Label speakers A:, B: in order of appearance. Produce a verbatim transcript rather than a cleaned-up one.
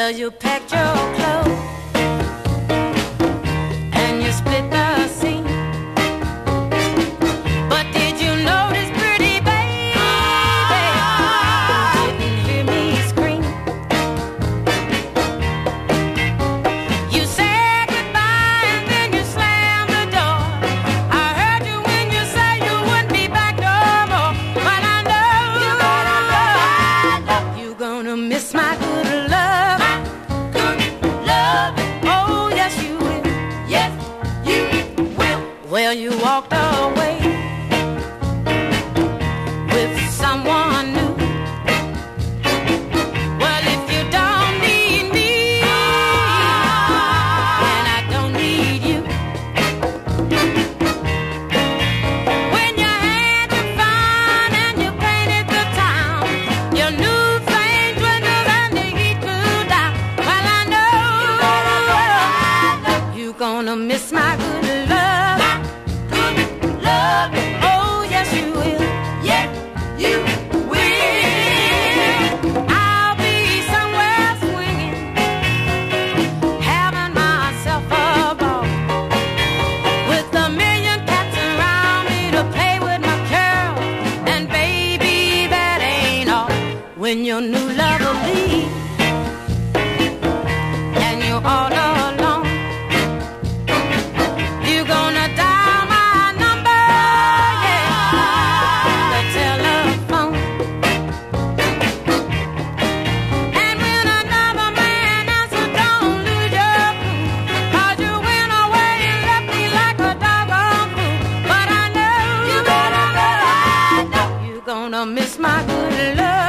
A: Well, you packed your clothes and you split the scene. But did you notice, pretty baby, you didn't hear me scream? You said goodbye and then you slammed the door. I heard you when you said you wouldn't be back no more. But I know you're gonna, you're gonna miss my good love. Well, you walked away with someone new. Well, if you don't need me, and I don't need you, when you had your fun and you painted the town, your new flame dwindled and the heat cooled down. Well, I know you're gonna miss my good love. Oh, yes, you will. Yeah, you will. I'll be somewhere swinging, having myself a ball, with a million cats around me to play with my curls. And baby, that ain't all. When your new lover leaves and you're all alone, you're gonna die. Miss my good love.